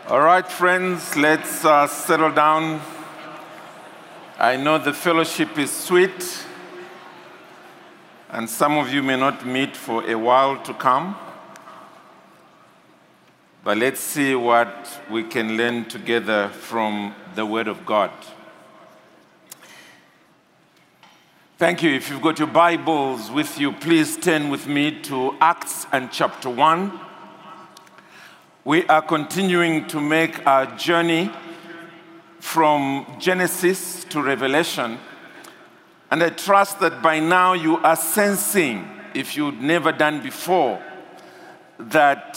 All right, friends, let's settle down. I know the fellowship is sweet, and some of you may not meet for a while to come. But let's see what we can learn together from the Word of God. Thank you. If you've got your Bibles with you, please turn with me to Acts and chapter 1. We are continuing to make our journey from Genesis to Revelation. And I trust that by now you are sensing, if you've never done before, that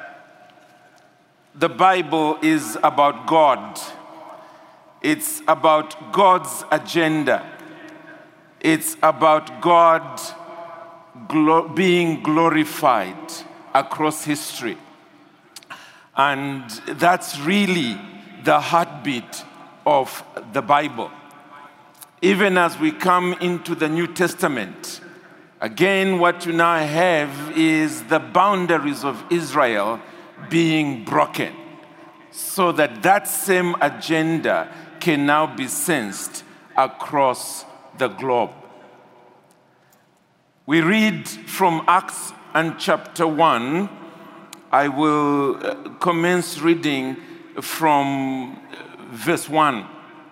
the Bible is about God. It's about God's agenda. It's about God being glorified across history. And that's really the heartbeat of the Bible. Even as we come into the New Testament, again, what you now have is the boundaries of Israel being broken, so that that same agenda can now be sensed across the globe. We read from Acts and chapter 1. I will commence reading from verse 1.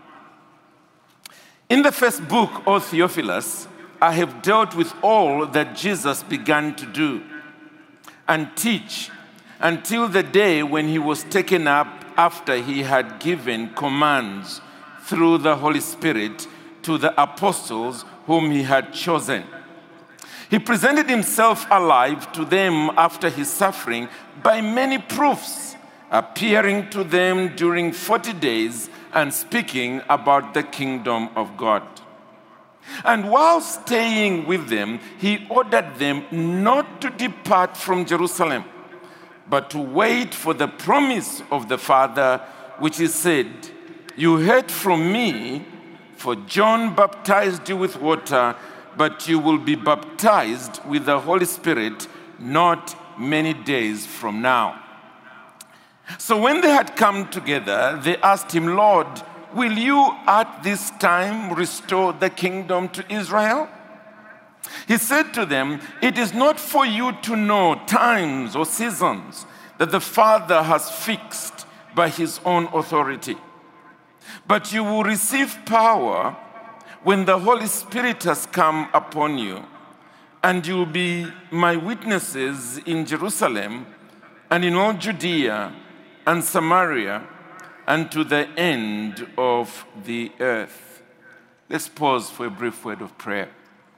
In the first book, O Theophilus, I have dealt with all that Jesus began to do and teach until the day when he was taken up after he had given commands through the Holy Spirit to the apostles whom he had chosen. He presented himself alive to them after his suffering by many proofs, appearing to them during 40 days and speaking about the kingdom of God. And while staying with them, he ordered them not to depart from Jerusalem, but to wait for the promise of the Father, which he said, "You heard from me, for John baptized you with water, but you will be baptized with the Holy Spirit not many days from now." So when they had come together, they asked him, "Lord, will you at this time restore the kingdom to Israel?" He said to them, "It is not for you to know times or seasons that the Father has fixed by his own authority, but you will receive power when the Holy Spirit has come upon you, and you will be my witnesses in Jerusalem and in all Judea and Samaria and to the end of the earth." Let's pause for a brief word of prayer.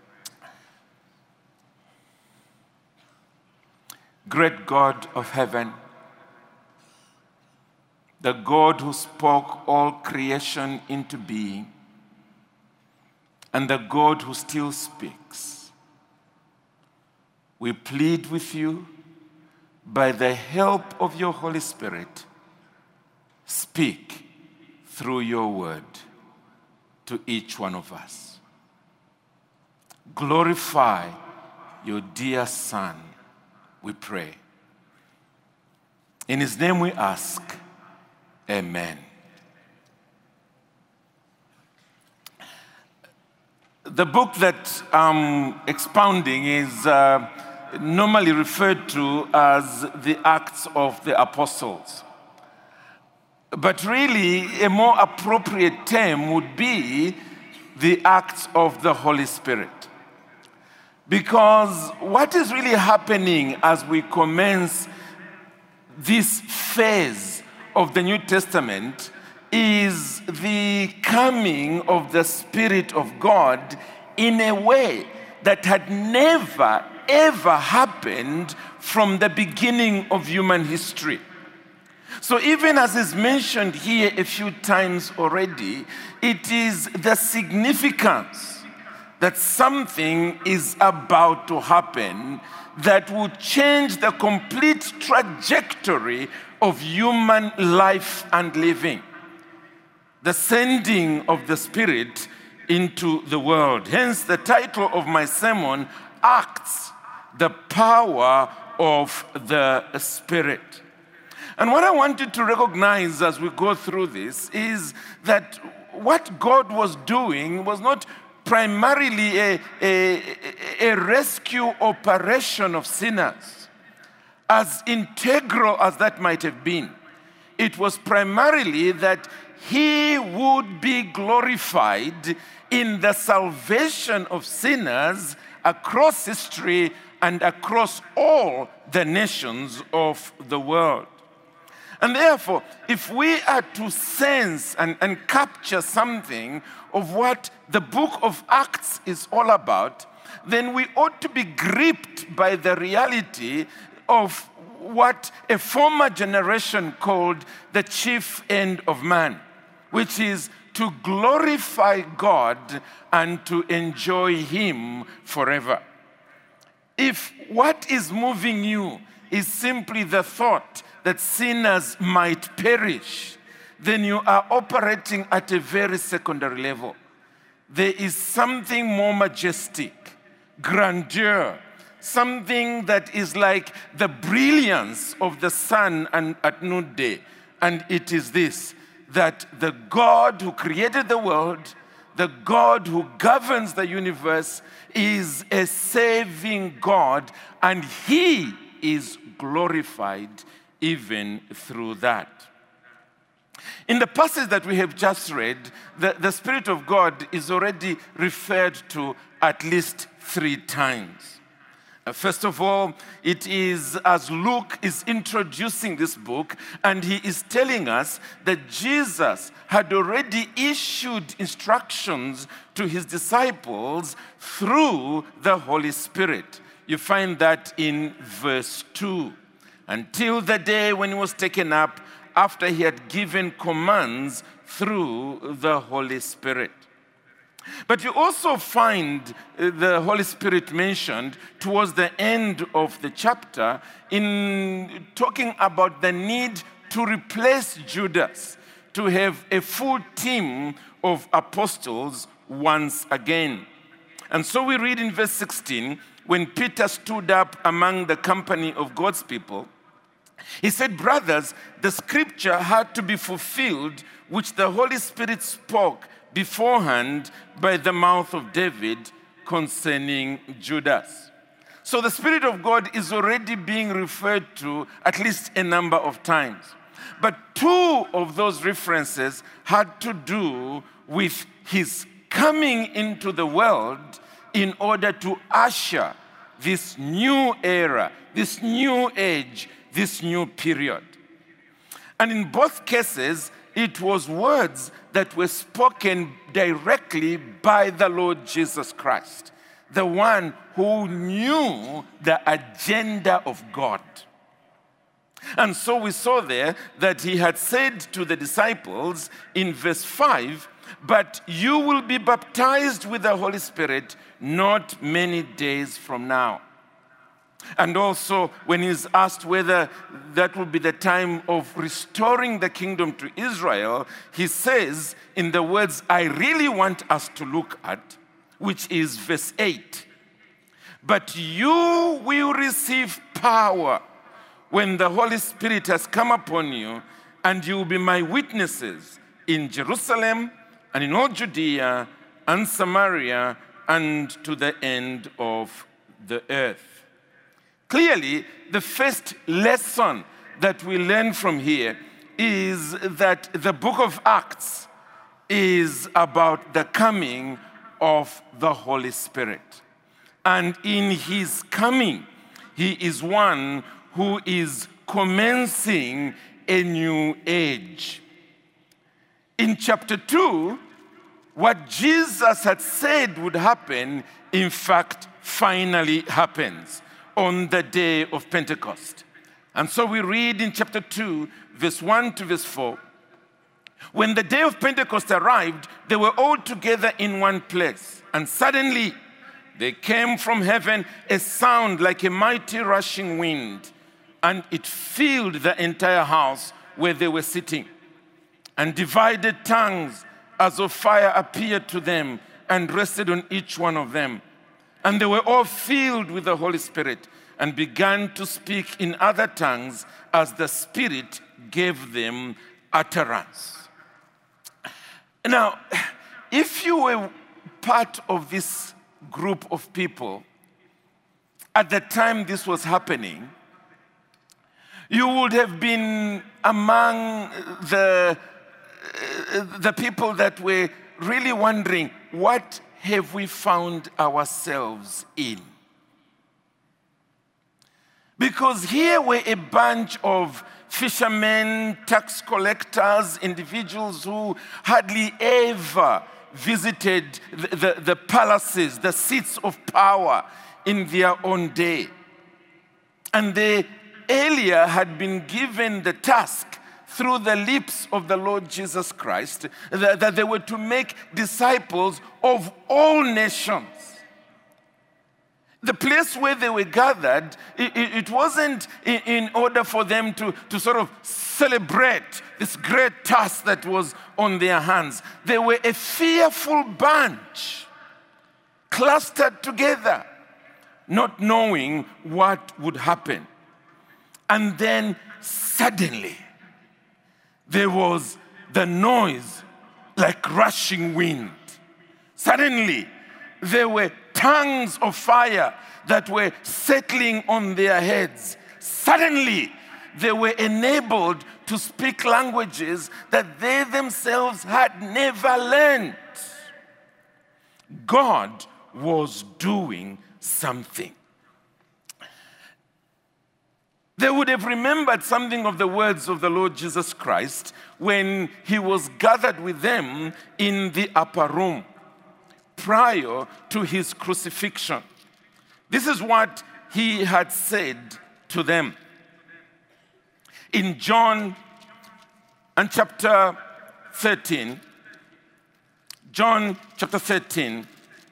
Great God of heaven, the God who spoke all creation into being, and the God who still speaks, we plead with you, by the help of your Holy Spirit, speak through your word to each one of us. Glorify your dear Son, we pray. In his name we ask, amen. The book that I'm expounding is normally referred to as the Acts of the Apostles. But really, a more appropriate term would be the Acts of the Holy Spirit. Because what is really happening as we commence this phase of the New Testament is the coming of the Spirit of God in a way that had never, ever happened from the beginning of human history. So even as is mentioned here a few times already, it is the significance that something is about to happen that will change the complete trajectory of human life and living. The sending of the Spirit into the world. Hence the title of my sermon, Acts, the Power of the Spirit. And what I want you to recognize as we go through this is that what God was doing was not primarily a rescue operation of sinners, as integral as that might have been. It was primarily that he would be glorified in the salvation of sinners across history and across all the nations of the world. And therefore, if we are to sense and capture something of what the book of Acts is all about, then we ought to be gripped by the reality of what a former generation called the chief end of man, which is to glorify God and to enjoy him forever. If what is moving you is simply the thought that sinners might perish, then you are operating at a very secondary level. There is something more majestic, grandeur, something that is like the brilliance of the sun at noonday. And it is this, that the God who created the world, the God who governs the universe, is a saving God, and he is glorified even through that. In the passage that we have just read, the Spirit of God is already referred to at least 3 times. First of all, it is as Luke is introducing this book, and he is telling us that Jesus had already issued instructions to his disciples through the Holy Spirit. You find that in verse 2. Until the day when he was taken up, after he had given commands through the Holy Spirit. But you also find the Holy Spirit mentioned towards the end of the chapter in talking about the need to replace Judas, to have a full team of apostles once again. And so we read in verse 16, when Peter stood up among the company of God's people, he said, "Brothers, the scripture had to be fulfilled, which the Holy Spirit spoke beforehand by the mouth of David concerning Judas." So the Spirit of God is already being referred to at least a number of times. But 2 of those references had to do with his coming into the world in order to usher this new era, this new age, this new period. And in both cases, it was words that were spoken directly by the Lord Jesus Christ, the one who knew the agenda of God. And so we saw there that he had said to the disciples in verse 5, "But you will be baptized with the Holy Spirit not many days from now." And also, when he's asked whether that will be the time of restoring the kingdom to Israel, he says, in the words I really want us to look at, which is verse 8, "But you will receive power when the Holy Spirit has come upon you, and you will be my witnesses in Jerusalem and in all Judea and Samaria and to the end of the earth." Clearly, the first lesson that we learn from here is that the book of Acts is about the coming of the Holy Spirit. And in his coming, he is one who is commencing a new age. In chapter 2, what Jesus had said would happen, in fact, finally happens on the day of Pentecost. And so we read in chapter 2, verse 1 to verse 4, "When the day of Pentecost arrived, they were all together in one place. And suddenly there came from heaven a sound like a mighty rushing wind, and it filled the entire house where they were sitting. And divided tongues as of fire appeared to them and rested on each one of them. And they were all filled with the Holy Spirit and began to speak in other tongues as the Spirit gave them utterance. Now, if you were part of this group of people at the time this was happening, you would have been among the people that were really wondering, what have we found ourselves in? Because here were a bunch of fishermen, tax collectors, individuals who hardly ever visited the palaces, the seats of power in their own day. And they earlier had been given the task through the lips of the Lord Jesus Christ that they were to make disciples of all nations. The place where they were gathered, it wasn't in order for them to sort of celebrate this great task that was on their hands. They were a fearful bunch, clustered together, not knowing what would happen. And then suddenly, there was the noise like rushing wind. Suddenly, there were tongues of fire that were settling on their heads. Suddenly, they were enabled to speak languages that they themselves had never learned. God was doing something. They would have remembered something of the words of the Lord Jesus Christ when he was gathered with them in the upper room prior to his crucifixion. This is what he had said to them. In John and chapter 13, John chapter 13,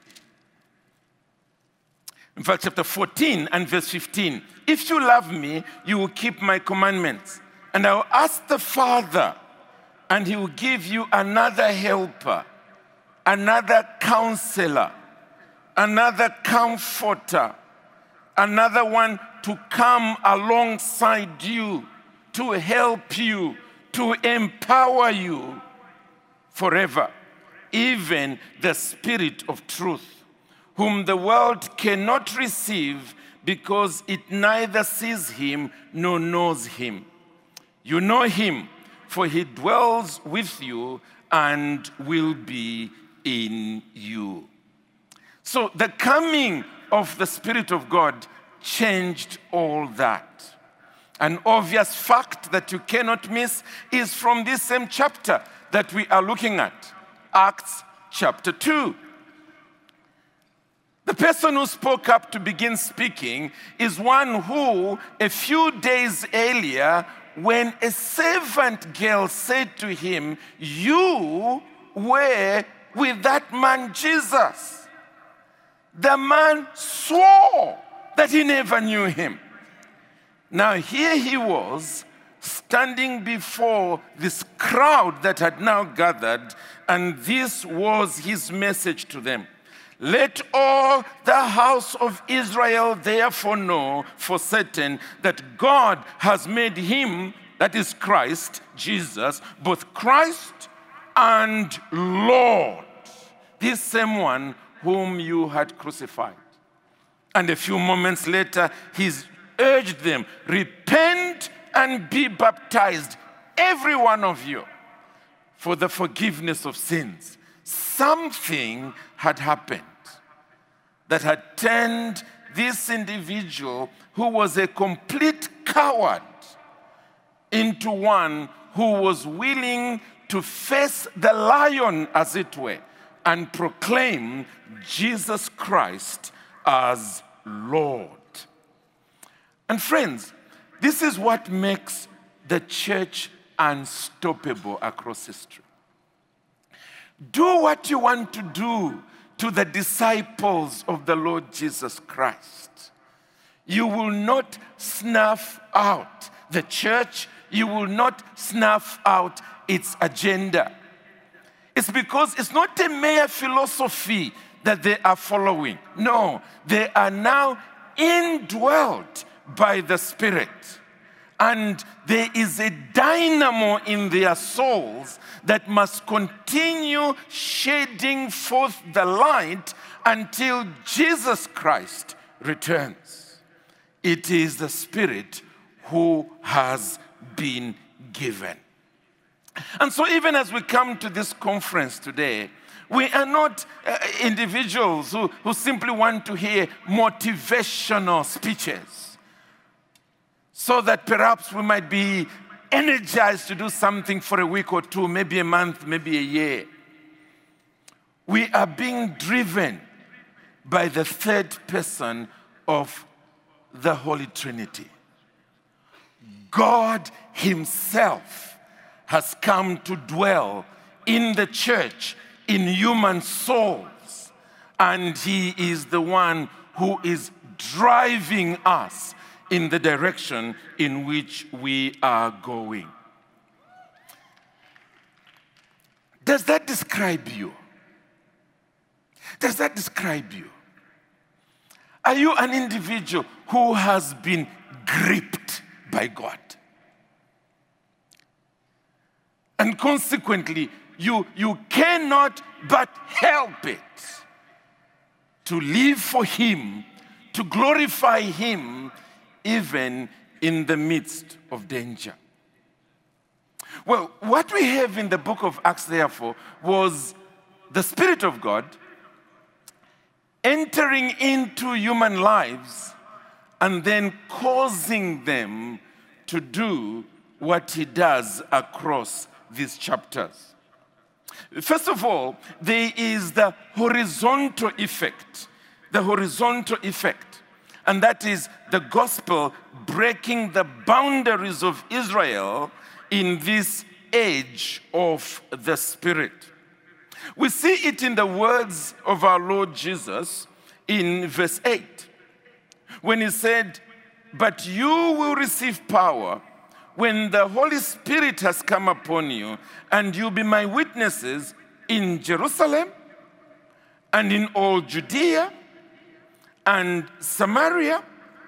in fact, chapter 14 and verse 15. If you love me, you will keep my commandments. And I will ask the Father, and he will give you another helper, another counselor, another comforter, another one to come alongside you, to help you, to empower you forever. Even the Spirit of truth, whom the world cannot receive because it neither sees him nor knows him. You know him, for he dwells with you and will be in you. So the coming of the Spirit of God changed all that. An obvious fact that you cannot miss is from this same chapter that we are looking at, Acts chapter 2. The person who spoke up to begin speaking is one who, a few days earlier, when a servant girl said to him, "You were with that man Jesus," the man swore that he never knew him. Now here he was, standing before this crowd that had now gathered, and this was his message to them. Let all the house of Israel therefore know for certain that God has made him, that is Christ, Jesus, both Christ and Lord, this same one whom you had crucified. And a few moments later, he urged them, repent and be baptized, every one of you, for the forgiveness of sins. Something had happened that had turned this individual who was a complete coward into one who was willing to face the lion, as it were, and proclaim Jesus Christ as Lord. And friends, this is what makes the church unstoppable across history. Do what you want to do to the disciples of the Lord Jesus Christ. You will not snuff out the church. You will not snuff out its agenda. It's because it's not a mere philosophy that they are following. No, they are now indwelt by the Spirit. And there is a dynamo in their souls that must continue shedding forth the light until Jesus Christ returns. It is the Spirit who has been given. And so even as we come to this conference today, we are not individuals who simply want to hear motivational speeches so that perhaps we might be energized to do something for a week or two, maybe a month, maybe a year. We are being driven by the third person of the Holy Trinity. God Himself has come to dwell in the church, in human souls, and He is the one who is driving us in the direction in which we are going. Does that describe you? Does that describe you? Are you an individual who has been gripped by God? And consequently, you cannot but help it to live for Him, to glorify Him, even in the midst of danger. Well, what we have in the book of Acts, therefore, was the Spirit of God entering into human lives and then causing them to do what He does across these chapters. First of all, there is the horizontal effect. The horizontal effect. And that is the gospel breaking the boundaries of Israel in this age of the Spirit. We see it in the words of our Lord Jesus in verse 8, when He said, "But you will receive power when the Holy Spirit has come upon you, and you'll be my witnesses in Jerusalem and in all Judea and Samaria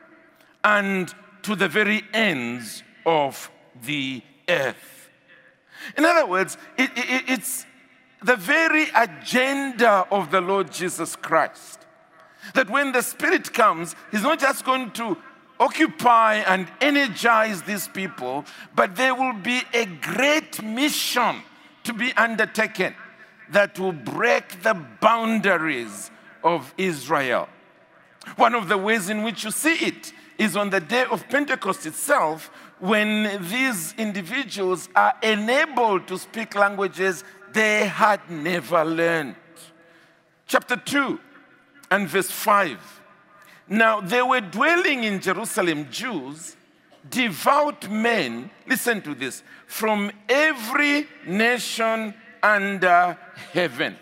and to the very ends of the earth." In other words, it's the very agenda of the Lord Jesus Christ. That when the Spirit comes, He's not just going to occupy and energize these people, but there will be a great mission to be undertaken that will break the boundaries of Israel. One of the ways in which you see it is on the day of Pentecost itself, when these individuals are enabled to speak languages they had never learned. Chapter 2 and verse 5. Now there were dwelling in Jerusalem Jews, devout men, listen to this, from every nation under heaven.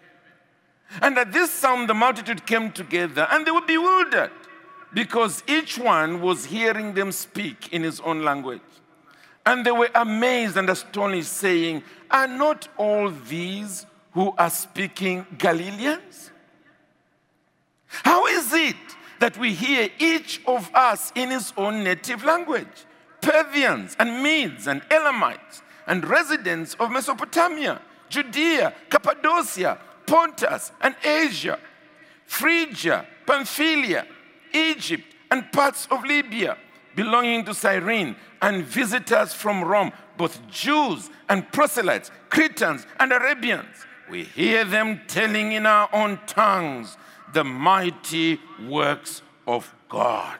And at this sound the multitude came together, and they were bewildered, because each one was hearing them speak in his own language. And they were amazed and astonished, saying, "Are not all these who are speaking Galileans? How is it that we hear each of us in his own native language? Parthians and Medes and Elamites and residents of Mesopotamia, Judea, Cappadocia, Pontus and Asia, Phrygia, Pamphylia, Egypt, and parts of Libya belonging to Cyrene, and visitors from Rome, both Jews and proselytes, Cretans and Arabians. We hear them telling in our own tongues the mighty works of God."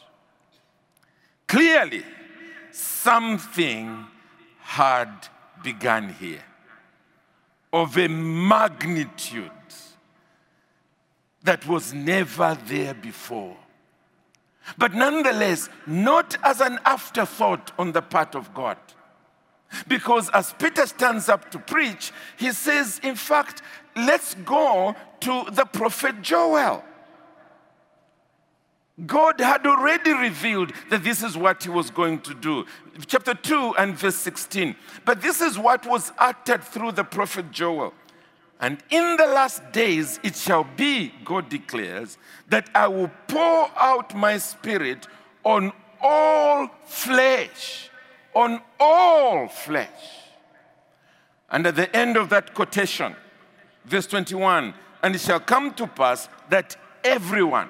Clearly, something had begun here of a magnitude that was never there before. But nonetheless, not as an afterthought on the part of God. Because as Peter stands up to preach, he says, in fact, let's go to the prophet Joel. God had already revealed that this is what He was going to do. Chapter 2 and verse 16. But this is what was uttered through the prophet Joel. And in the last days it shall be, God declares, that I will pour out my Spirit on all flesh. On all flesh. And at the end of that quotation, verse 21, and it shall come to pass that everyone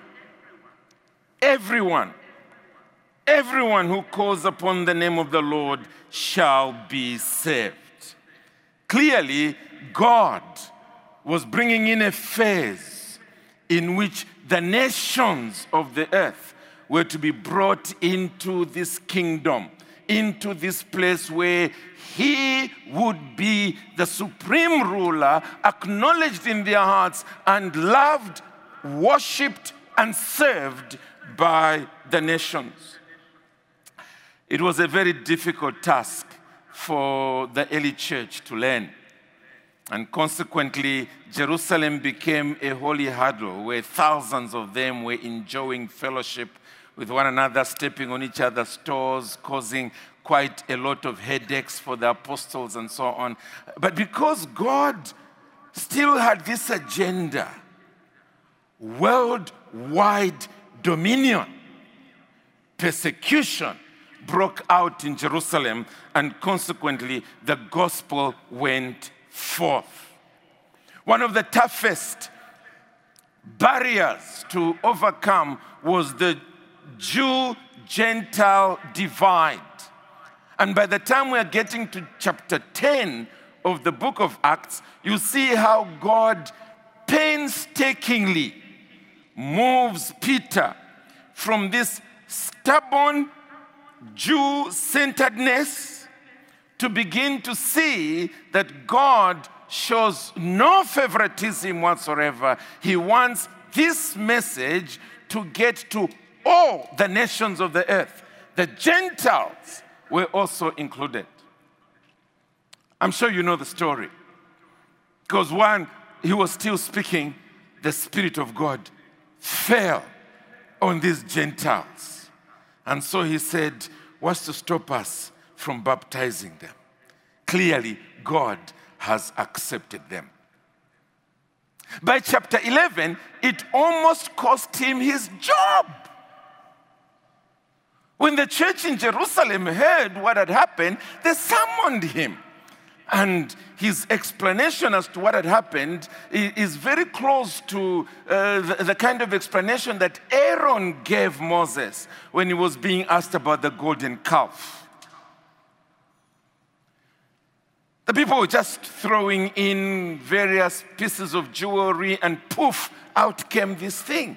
who calls upon the name of the Lord shall be saved. Clearly, God was bringing in a phase in which the nations of the earth were to be brought into this kingdom, into this place where he would be the supreme ruler, acknowledged in their hearts and loved, worshipped, and served by the nations. It was a very difficult task for the early church to learn. And consequently, Jerusalem became a holy huddle where thousands of them were enjoying fellowship with one another, stepping on each other's toes, causing quite a lot of headaches for the apostles and so on. But because God still had this agenda, worldwide dominion, persecution broke out in Jerusalem, and consequently, the gospel went forth. One of the toughest barriers to overcome was the Jew-Gentile divide. And by the time we are getting to chapter 10 of the book of Acts, you see how God painstakingly moves Peter from this stubborn Jew-centeredness to begin to see that God shows no favoritism whatsoever. He wants this message to get to all the nations of the earth. The Gentiles were also included. I'm sure you know the story. Because when he was still speaking, the Spirit of God fell on these Gentiles. And so he said, what's to stop us from baptizing them? Clearly, God has accepted them. By chapter 11, it almost cost him his job. When the church in Jerusalem heard what had happened, they summoned him. And his explanation as to what had happened is very close to the kind of explanation that Aaron gave Moses when he was being asked about the golden calf. The people were just throwing in various pieces of jewelry, and poof, out came this thing.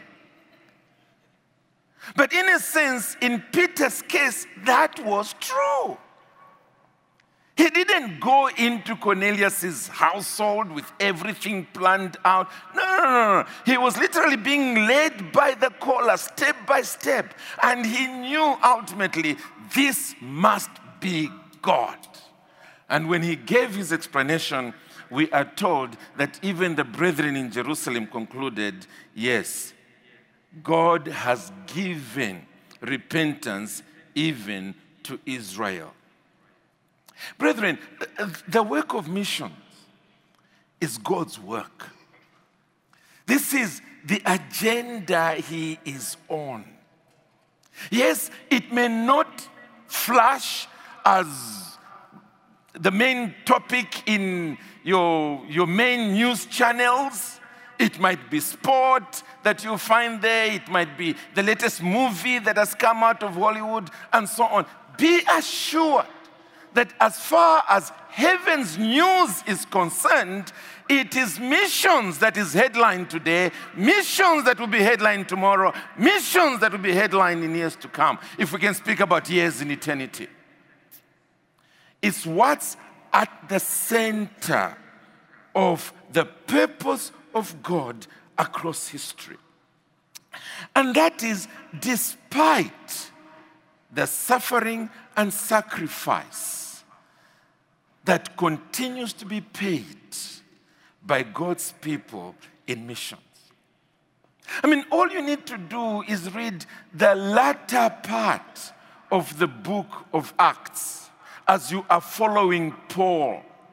But in a sense, in Peter's case, that was true. He didn't go into Cornelius' household with everything planned out. No. He was literally being led by the caller step by step. And he knew ultimately this must be God. And when he gave his explanation, we are told that even the brethren in Jerusalem concluded, yes, God has given repentance even to Israel. Brethren, the work of missions is God's work. This is the agenda he is on. Yes, it may not flash as the main topic in your main news channels. It might be sport that you find there. It might be the latest movie that has come out of Hollywood and so on. Be assured that as far as heaven's news is concerned, it is missions that is headlined today, missions that will be headlined tomorrow, missions that will be headlined in years to come, if we can speak about years in eternity. It's what's at the center of the purpose of God across history. And that is despite the suffering and sacrifice that continues to be paid by God's people in missions. I mean, all you need to do is read the latter part of the book of Acts as you are following Paul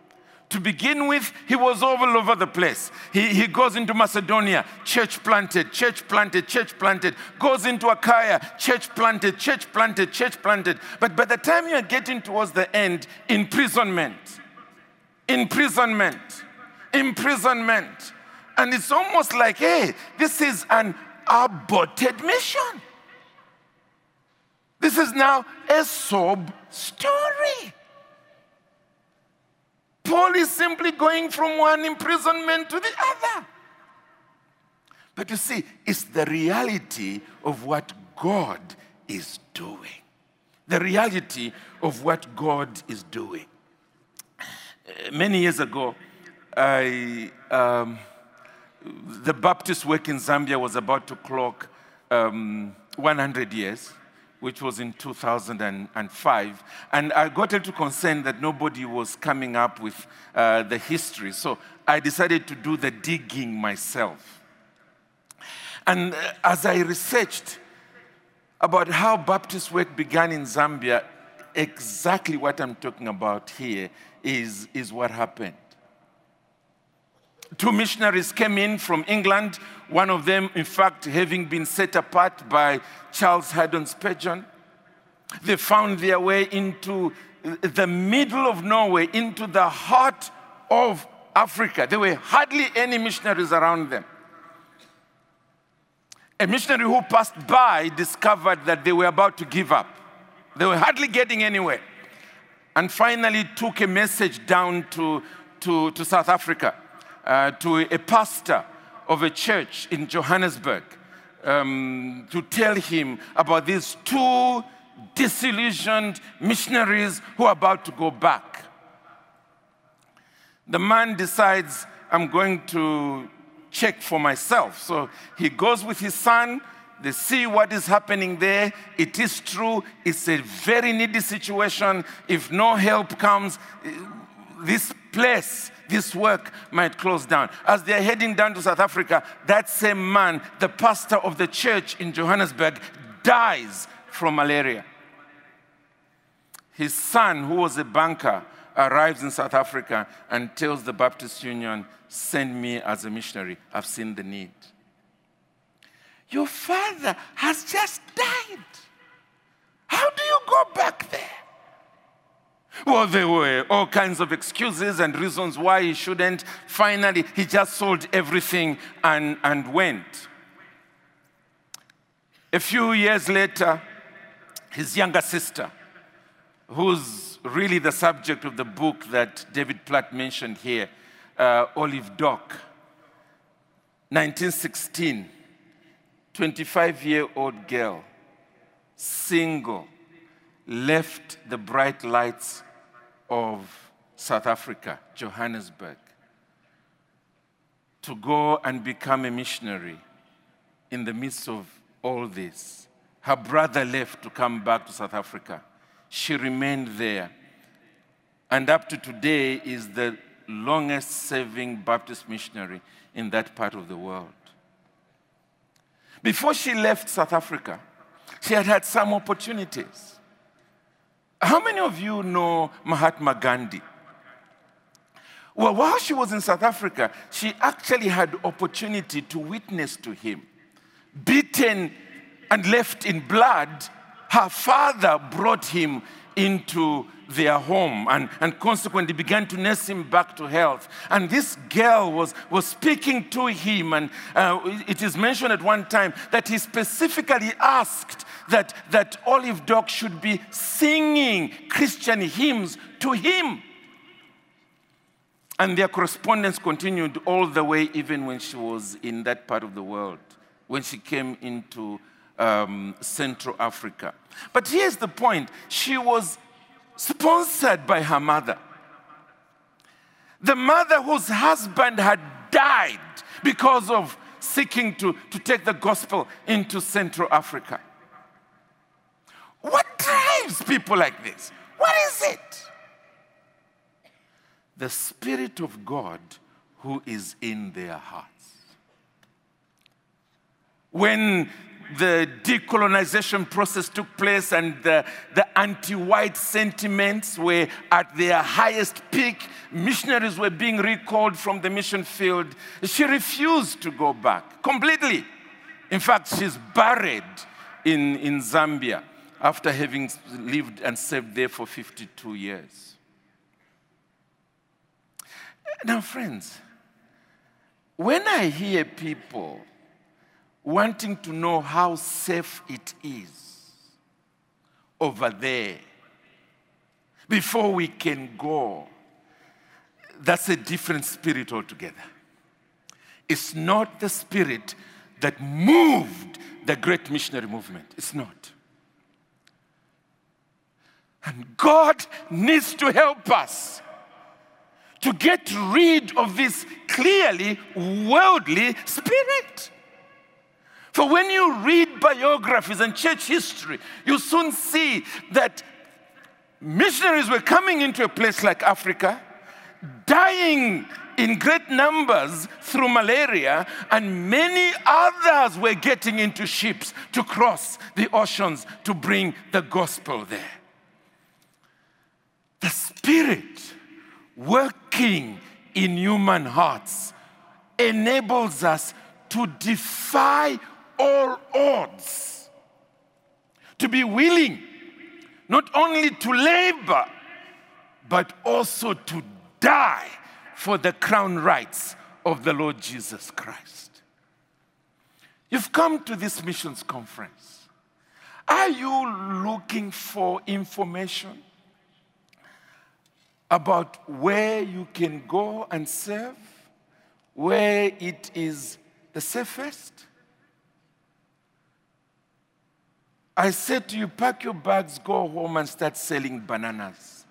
To begin with, he was all over the place. He goes into Macedonia, church planted, church planted, church planted. Goes into Achaia, church planted, church planted, church planted. But by the time you're getting towards the end, imprisonment. Imprisonment. Imprisonment. And it's almost like, hey, this is an aborted mission. This is now a sob story. Paul is simply going from one imprisonment to the other. But you see, it's the reality of what God is doing. The reality of what God is doing. Many years ago, the Baptist work in Zambia was about to clock 100 years, which was in 2005. And I got into concern that nobody was coming up with the history. So I decided to do the digging myself. And as I researched about how Baptist work began in Zambia, exactly what I'm talking about here is what happened. 2 missionaries came in from England, one of them, in fact, having been set apart by Charles Haddon Spurgeon. They found their way into the middle of Norway, into the heart of Africa. There were hardly any missionaries around them. A missionary who passed by discovered that they were about to give up. They were hardly getting anywhere. And finally took a message down to South Africa. To a pastor of a church in Johannesburg to tell him about these 2 disillusioned missionaries who are about to go back. The man decides, I'm going to check for myself. So he goes with his son. They see what is happening there. It is true. It's a very needy situation. If no help comes, this place, this work might close down. As they're heading down to South Africa, that same man, the pastor of the church in Johannesburg, dies from malaria. His son, who was a banker, arrives in South Africa and tells the Baptist Union, send me as a missionary. I've seen the need. Your father has just died. How do you go back there? Well, there were all kinds of excuses and reasons why he shouldn't. Finally, he just sold everything and went. A few years later, his younger sister, who's really the subject of the book that David Platt mentioned here, Olive Dock, 1916, 25-year-old girl, single, left the bright lights of South Africa, Johannesburg, to go and become a missionary in the midst of all this. Her brother left to come back to South Africa. She remained there. And up to today is the longest-serving Baptist missionary in that part of the world. Before she left South Africa, she had had some opportunities. How many of you know Mahatma Gandhi? Well, while she was in South Africa, she actually had opportunity to witness to him. Beaten and left in blood, her father brought him into their home and consequently began to nurse him back to health. And this girl was speaking to him, and it is mentioned at one time that he specifically asked that Olive Dock should be singing Christian hymns to him. And their correspondence continued all the way even when she was in that part of the world, when she came into Central Africa. But here's the point. She was sponsored by her mother. The mother whose husband had died because of seeking to take the gospel into Central Africa. What drives people like this? What is it? The Spirit of God who is in their hearts. When the decolonization process took place and the anti-white sentiments were at their highest peak, missionaries were being recalled from the mission field. She refused to go back completely. In fact, she's buried in Zambia after having lived and served there for 52 years. Now, friends, when I hear people wanting to know how safe it is over there before we can go, that's a different spirit altogether. It's not the spirit that moved the great missionary movement. It's not. And God needs to help us to get rid of this clearly worldly spirit. For when you read biographies and church history, you soon see that missionaries were coming into a place like Africa, dying in great numbers through malaria, and many others were getting into ships to cross the oceans to bring the gospel there. The Spirit working in human hearts enables us to defy all odds, to be willing not only to labor, but also to die for the crown rights of the Lord Jesus Christ. You've come to this missions conference. Are you looking for information about where you can go and serve, where it is the safest? I said to you, pack your bags, go home and start selling bananas.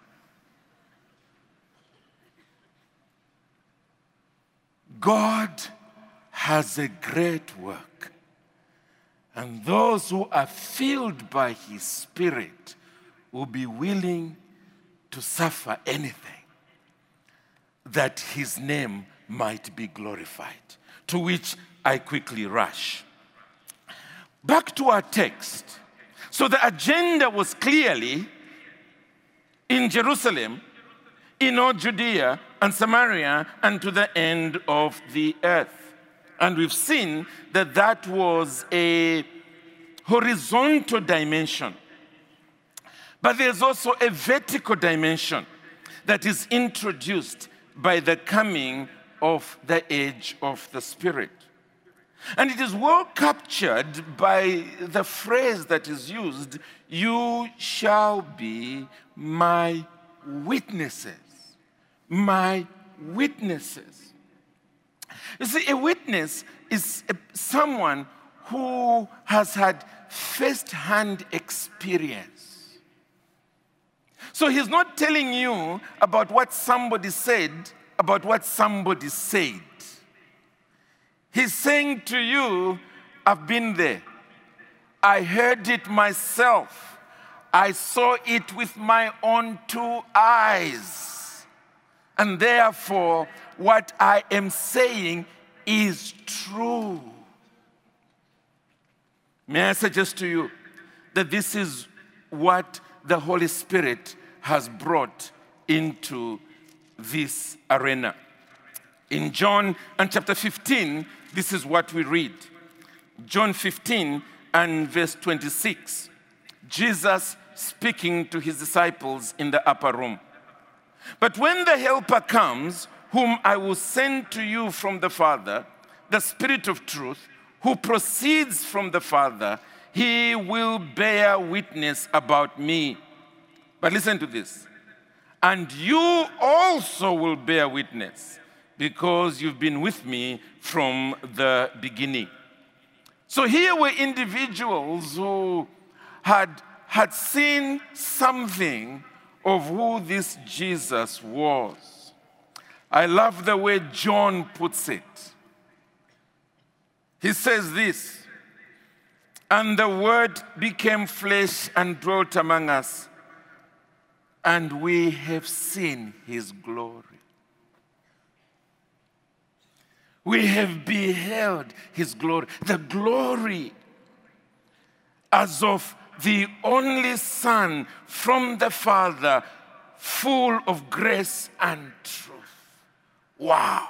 God has a great work. And those who are filled by His Spirit will be willing to suffer anything that His name might be glorified. To which I quickly rush. Back to our text. So the agenda was clearly in Jerusalem, in all Judea and Samaria, and to the end of the earth. And we've seen that that was a horizontal dimension. But there's also a vertical dimension that is introduced by the coming of the age of the Spirit. And it is well captured by the phrase that is used, "You shall be my witnesses." My witnesses. You see, a witness is someone who has had first-hand experience. So he's not telling you about what somebody said, about what somebody said. He's saying to you, I've been there. I heard it myself. I saw it with my own two eyes. And therefore, what I am saying is true. May I suggest to you that this is what the Holy Spirit has brought into this arena. In John and chapter 15, this is what we read. John 15 and verse 26. Jesus speaking to his disciples in the upper room. But when the Helper comes, whom I will send to you from the Father, the Spirit of truth, who proceeds from the Father, he will bear witness about me. But listen to this. And you also will bear witness, because you've been with me from the beginning. So here were individuals who had seen something of who this Jesus was. I love the way John puts it. He says this, "And the Word became flesh and dwelt among us, and we have seen his glory." We have beheld his glory, the glory as of the only Son from the Father, full of grace and truth. Wow.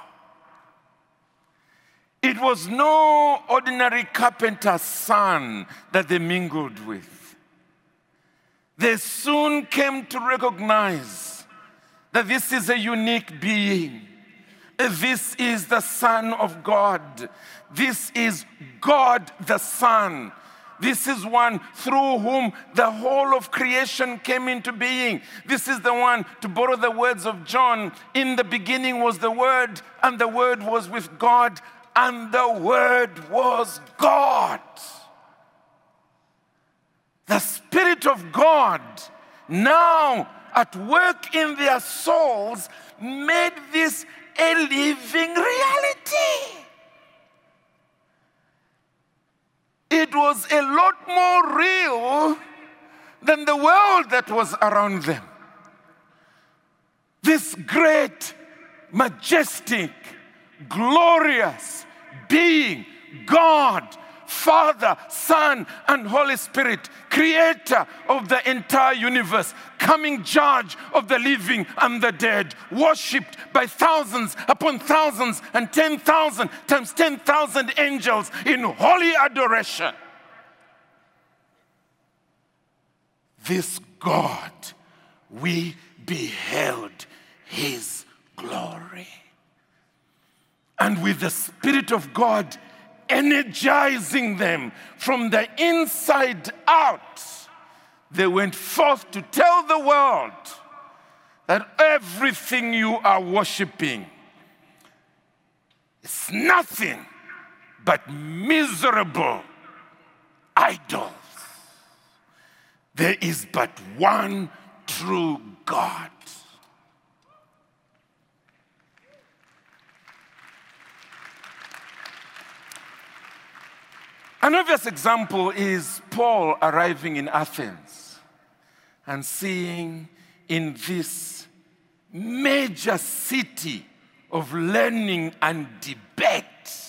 It was no ordinary carpenter's son that they mingled with. They soon came to recognize that this is a unique being. This is the Son of God. This is God the Son. This is one through whom the whole of creation came into being. This is the one, to borrow the words of John, in the beginning was the Word, and the Word was with God, and the Word was God. The Spirit of God, now at work in their souls, made this a living reality. It was a lot more real than the world that was around them. This great, majestic, glorious being, God, Father, Son, and Holy Spirit, creator of the entire universe, coming judge of the living and the dead, worshipped by thousands upon thousands and 10,000 times 10,000 angels in holy adoration. This God, we beheld his glory. And with the Spirit of God energizing them from the inside out, they went forth to tell the world that everything you are worshiping is nothing but miserable idols. There is but one true God. An obvious example is Paul arriving in Athens and seeing in this major city of learning and debate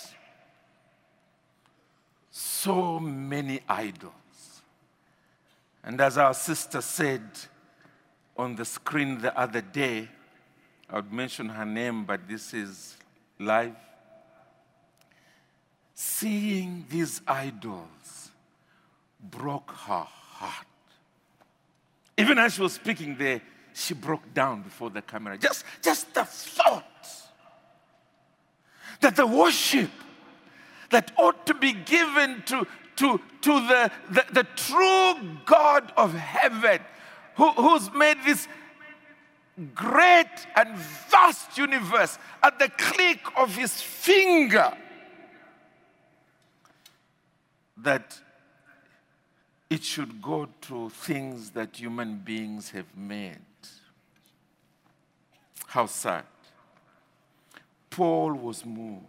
so many idols. And as our sister said on the screen the other day, I would mention her name, but this is live. Seeing these idols broke her heart. Even as she was speaking there, she broke down before the camera. Just the thought that the worship that ought to be given to the true God of heaven, who's made this great and vast universe at the click of his finger, that it should go to things that human beings have made. How sad. Paul was moved.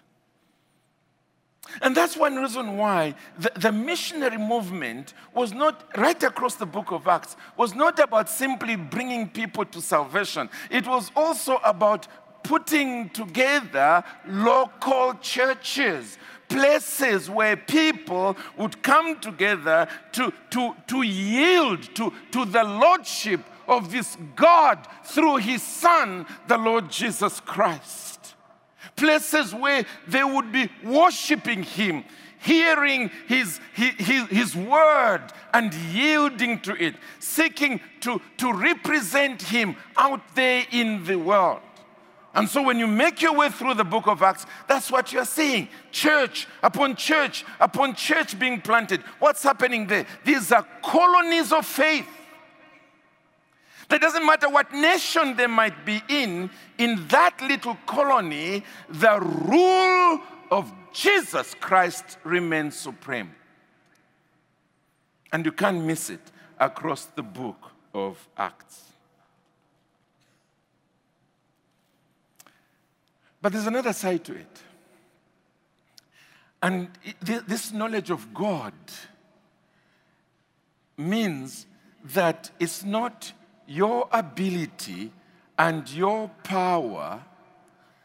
And that's one reason why the missionary movement was not, right across the book of Acts, was not about simply bringing people to salvation. It was also about putting together local churches, places where people would come together to yield to the lordship of this God through his Son, the Lord Jesus Christ. Places where they would be worshiping him, hearing his word and yielding to it, seeking to represent him out there in the world. And so when you make your way through the book of Acts, that's what you're seeing. Church upon church upon church being planted. What's happening there? These are colonies of faith. It doesn't matter what nation they might be in that little colony, the rule of Jesus Christ remains supreme. And you can't miss it across the book of Acts. But there's another side to it. And this knowledge of God means that it's not your ability and your power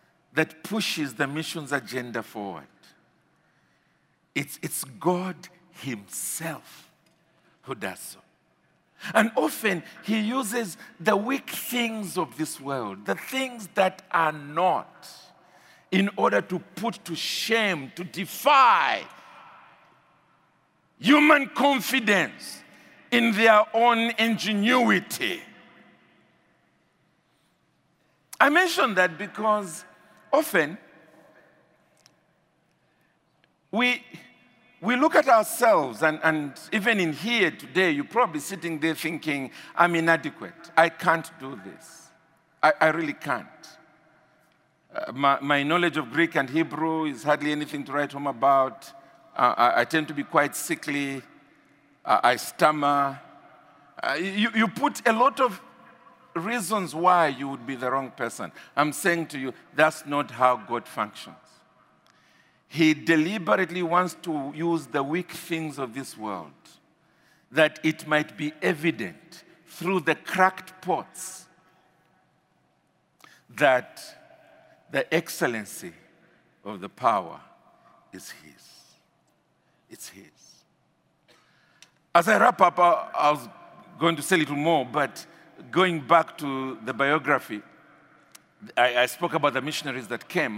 that pushes the missions agenda forward. It's God himself who does so. And often he uses the weak things of this world, the things that are not, in order to put to shame, to defy human confidence in their own ingenuity. I mention that because often we look at ourselves, and even in here today, you're probably sitting there thinking, I'm inadequate. I can't do this. I really can't. My knowledge of Greek and Hebrew is hardly anything to write home about. I tend to be quite sickly. I stammer. You put a lot of reasons why you would be the wrong person. I'm saying to you, that's not how God functions. He deliberately wants to use the weak things of this world, that it might be evident through the cracked pots that the excellency of the power is His. It's His. As I wrap up, I was going to say a little more, but going back to the biography, I spoke about the missionaries that came.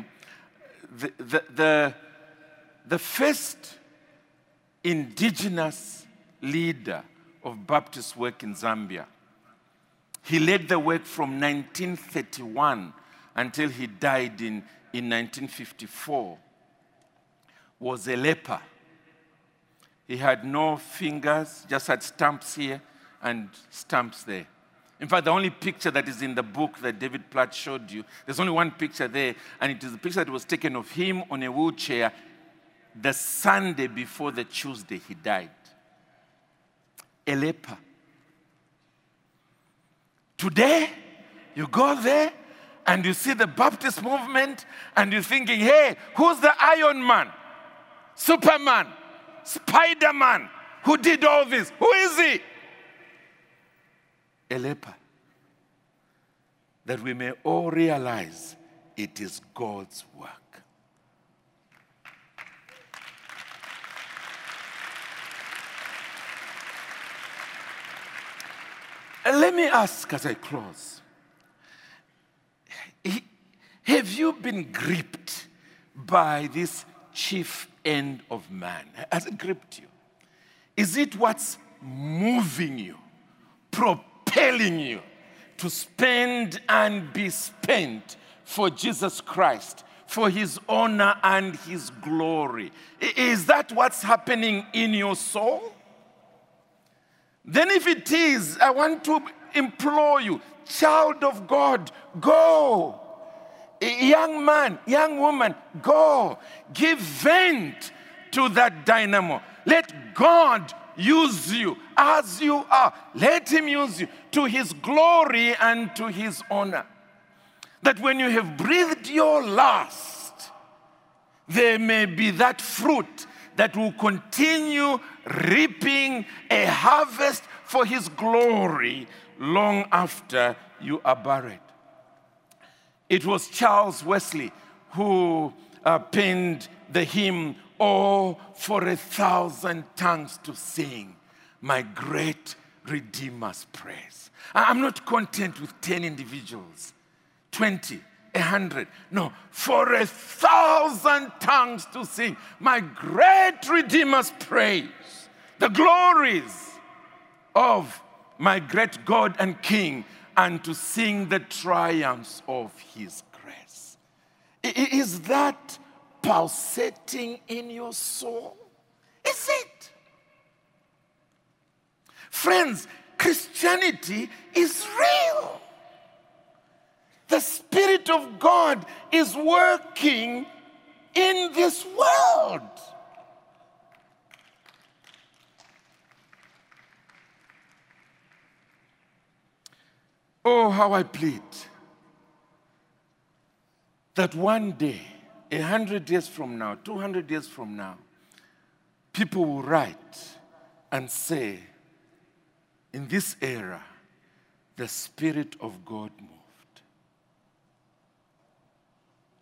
The first indigenous leader of Baptist work in Zambia, he led the work from 1931 until he died in 1954, was a leper. He had no fingers, just had stamps here and stamps there. In fact, the only picture that is in the book that David Platt showed you, there's only one picture there, and it is a picture that was taken of him on a wheelchair the Sunday before the Tuesday he died. A leper. Today, you go there and you see the Baptist movement and you're thinking, hey, who's the Iron Man? Superman? Spider-Man? Who did all this? Who is he? A leper. That we may all realize it is God's work. Let me ask as I close, have you been gripped by this chief end of man? Has it gripped you? Is it what's moving you, propelling you to spend and be spent for Jesus Christ, for His honor and His glory? Is that what's happening in your soul? Then if it is, I want to implore you, child of God, go. Young man, young woman, go. Give vent to that dynamo. Let God use you as you are. Let Him use you to His glory and to His honor. That when you have breathed your last, there may be that fruit that will continue reaping a harvest for His glory long after you are buried. It was Charles Wesley who penned the hymn, "Oh, for 1,000 tongues to sing my great Redeemer's praise." I'm not content with 10 individuals, 20, 100. No, for 1,000 tongues to sing my great Redeemer's praise, the glories of my great God and King, and to sing the triumphs of His grace. Is that pulsating in your soul? Is it? Friends, Christianity is real. The Spirit of God is working in this world. Oh, how I plead that one day, 100 years from now, 200 years from now, people will write and say, in this era, the Spirit of God moved.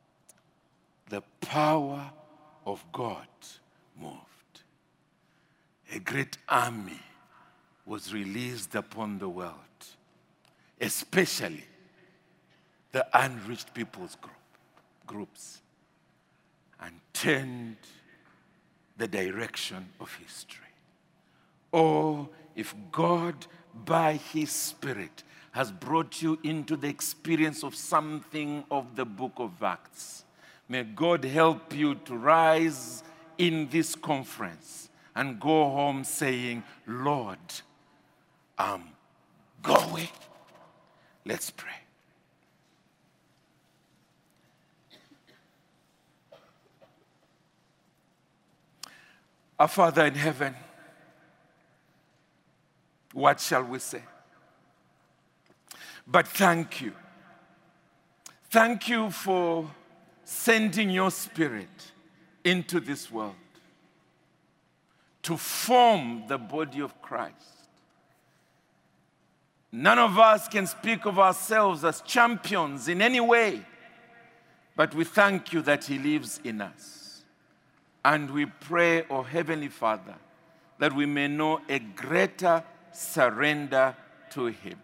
The power of God moved. a great army was released upon the world, especially the unreached people's groups, and turned the direction of history. Or if God, by His Spirit, has brought you into the experience of something of the book of Acts, may God help you to rise in this conference and go home saying, Lord, I'm going. Let's pray. Our Father in heaven, what shall we say? But thank you. Thank you for sending your Spirit into this world to form the body of Christ. None of us can speak of ourselves as champions in any way, but we thank you that He lives in us. And we pray, O Heavenly Father, that we may know a greater surrender to Him,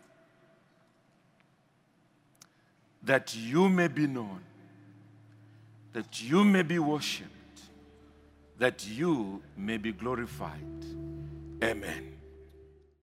that you may be known, that you may be worshipped, that you may be glorified. Amen.